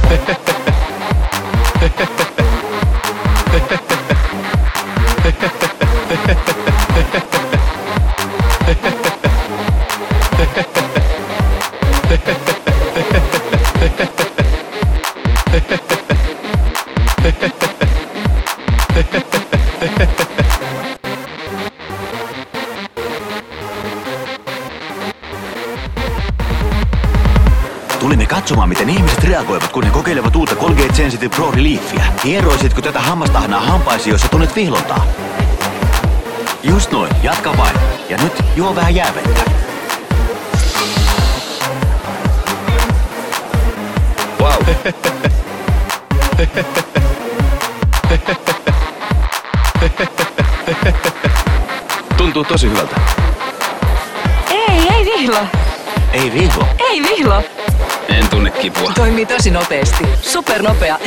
Tulimme katsomaan, miten ihmiset reagoivat, kun he kokeilevat uutta Colgate Sensitive Pro Reliefia. Hieroisitko tätä hammastahnaa hampaisi, jos sä tunnet vihlontaa? Just noin, jatka vain. Ja nyt juo vähän jäävettä. Wow. Tuntuu tosi hyvältä. Ei vihlo. Ei vihlo. Ei vihlo. En tunne kipua. Toimii tosi nopeasti. Supernopea.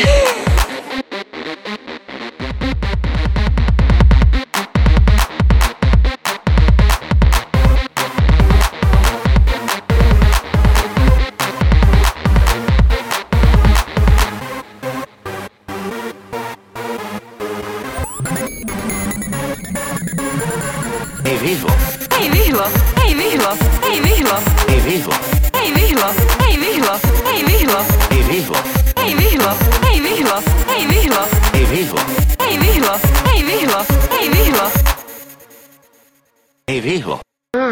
Ei vihlo. Ei vihlo. Ei vihlo. Ei vihlo. Ei vihlo. Ei vihlo. Ei vihlo. Ei vihlo. Ei vihlo. Ei vihlo. Ei vihlo. Ei vihlo. Ei vihlo. Ei vihlo. Ei vihlo. Ei vihlo. Ei vihlo.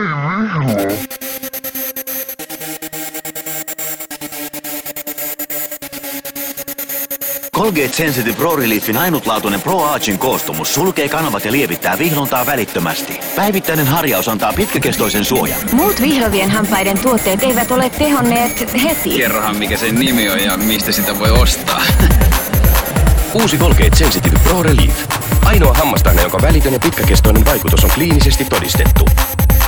Colgate Sensitive Pro Reliefin ainutlaatuinen Pro Archin koostumus sulkee kanavat ja lievittää vihlontaa välittömästi. Päivittäinen harjaus antaa pitkäkestoisen suojan. Muut vihlovien hampaiden tuotteet eivät ole tehonneet heti. Kerrohan mikä sen nimi on ja mistä sitä voi ostaa. Uusi Colgate Sensitive Pro Relief. Ainoa hammastahna, jonka välitön ja pitkäkestoinen vaikutus on kliinisesti todistettu.